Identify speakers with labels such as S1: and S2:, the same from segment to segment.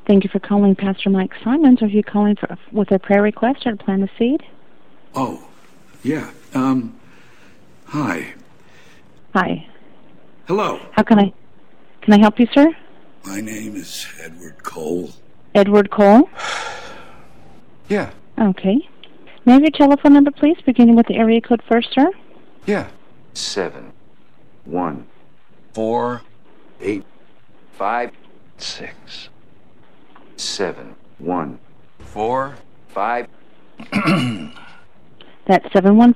S1: Thank you for calling Pastor Mike Simons. Are you calling with a prayer request or to plant a seed?
S2: Oh, yeah. Hi.
S1: Hi.
S2: Hello.
S1: Can I help you, sir?
S2: My name is Edward Cole.
S1: Edward Cole?
S2: Yeah.
S1: Okay. May I have your telephone number, please, beginning with the area code first, sir?
S2: Yeah.
S3: 7 1 4 8 5 6 7 1 4 5.
S1: That's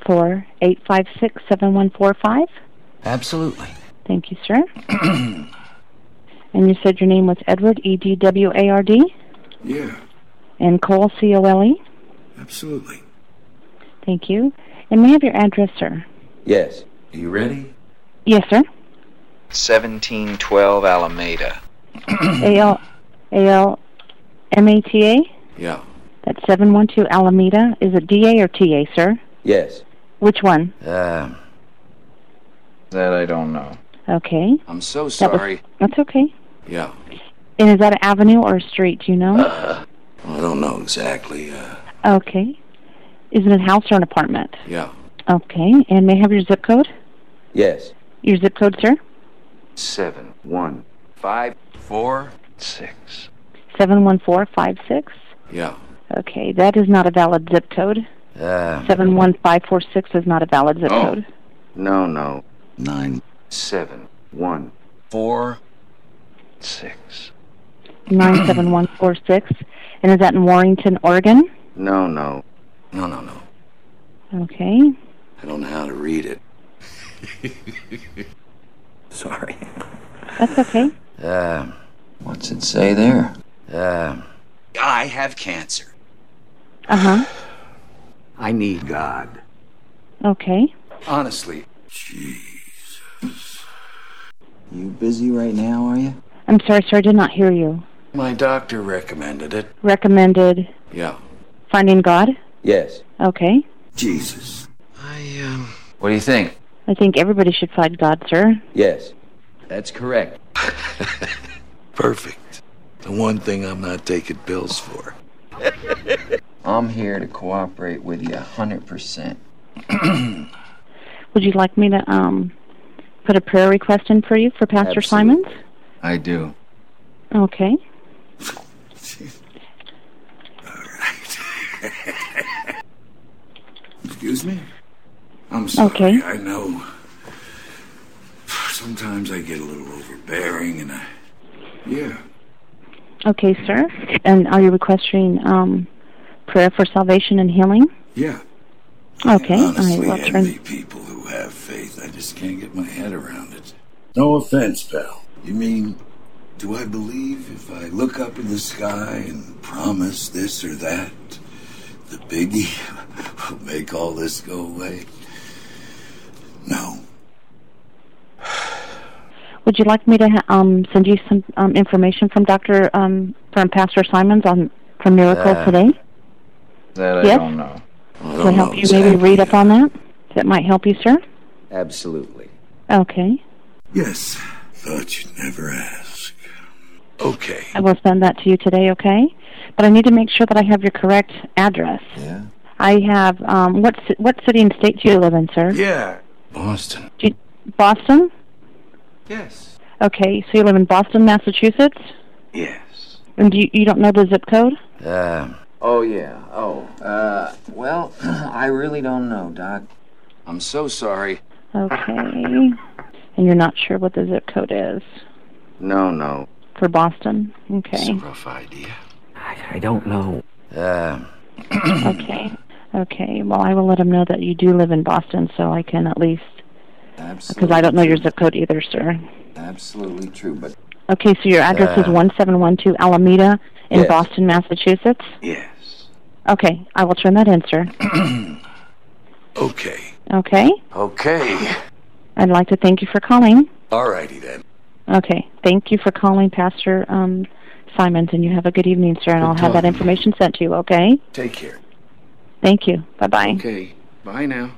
S1: 714-856-7145?
S3: Absolutely.
S1: Thank you, sir. And you said your name was Edward, E-D-W-A-R-D?
S2: Yeah.
S1: And Cole, C-O-L-E?
S2: Absolutely.
S1: Thank you. And may I have your address, sir?
S3: Yes. Are you ready?
S1: Yes, sir.
S4: 1712 Alameda.
S1: A-L-M-A-T-A?
S2: Yeah.
S1: That's 712 Alameda. Is it D-A or T-A, sir?
S3: Yes.
S1: Which one?
S3: That I don't know.
S1: Okay.
S3: I'm so sorry.
S1: That's okay.
S2: Yeah.
S1: And is that an avenue or a street, do you know?
S2: I don't know exactly.
S1: Okay. Is it a house or an apartment?
S2: Yeah.
S1: Okay. And may I have your zip code?
S3: Yes.
S1: Your zip code, sir?
S3: 7 1 5 4 6.
S1: 71456?
S2: Yeah.
S1: Okay, that is not a valid zip code. 71546 is not a valid zip code.
S3: No.
S2: 9
S3: 7 1 4 6.
S1: 97146. And is that in Warrington, Oregon?
S3: No.
S2: No.
S1: Okay.
S2: I don't know how to read it. Sorry.
S1: That's okay.
S3: What's it say there?
S2: I have cancer.
S1: Uh-huh.
S2: I need God.
S1: Okay.
S2: Honestly. Jesus.
S3: You busy right now, are you?
S1: I'm sorry, sir, I did not hear you.
S2: My doctor recommended it.
S1: Recommended
S2: Yeah.
S1: finding God?
S3: Yes.
S1: Okay.
S2: Jesus.
S3: What do you think?
S1: I think everybody should find God, sir.
S3: Yes. That's correct.
S2: Perfect. The one thing I'm not taking pills for.
S3: I'm here to cooperate with you 100%.
S1: Would you like me to put a prayer request in for you for Pastor
S3: Absolutely.
S1: Simons?
S3: I do.
S1: Okay.
S2: All right. Excuse me? I'm sorry.
S1: Okay.
S2: I know. Sometimes I get a little overbearing and yeah.
S1: Okay, sir. And are you requesting prayer for salvation and healing?
S2: Yeah.
S1: Okay.
S2: I honestly
S1: will
S2: envy people who have faith. I just can't get my head around it. No offense, pal. You mean, do I believe if I look up in the sky and promise this or that, the biggie will make all this go away? No.
S1: Would you like me to send you some information from from Pastor Simons from Miracle Today?
S3: That
S1: Yes?
S3: I don't know.
S1: To help you maybe read up on that? That might help you, sir?
S3: Absolutely.
S1: Okay.
S2: Yes. Thought you'd never ask. Okay.
S1: I will send that to you today, okay? But I need to make sure that I have your correct address.
S3: Yeah?
S1: I have, what city and state do you live in, sir?
S2: Yeah. Boston.
S1: Boston?
S3: Yes.
S1: Okay, so you live in Boston, Massachusetts?
S2: Yes.
S1: And you don't know the zip code?
S3: Oh, yeah. Well, I really don't know, Doc. I'm so sorry.
S1: Okay. And you're not sure what the zip code is?
S3: No.
S1: For Boston?
S2: It's
S1: Okay.
S2: a rough idea.
S3: I don't know.
S1: Okay. Okay, well, I will let him know that you do live in Boston so I can at least...
S3: Absolutely.
S1: Because I don't know your zip code either, sir.
S3: Absolutely true, but...
S1: Okay, so your address is 1712 Alameda in
S3: Yes.
S1: Boston, Massachusetts?
S2: Yes.
S1: Okay, I will turn that in, sir.
S2: Okay.
S1: Okay?
S2: Okay.
S1: I'd like to thank you for calling.
S2: Alrighty then.
S1: Okay, thank you for calling Pastor Simons, and you have a good evening, sir, and
S2: Good
S1: I'll have that
S2: talking.
S1: information sent to you, okay?
S2: Take care.
S1: Thank you. Bye-bye.
S2: Okay. Bye now.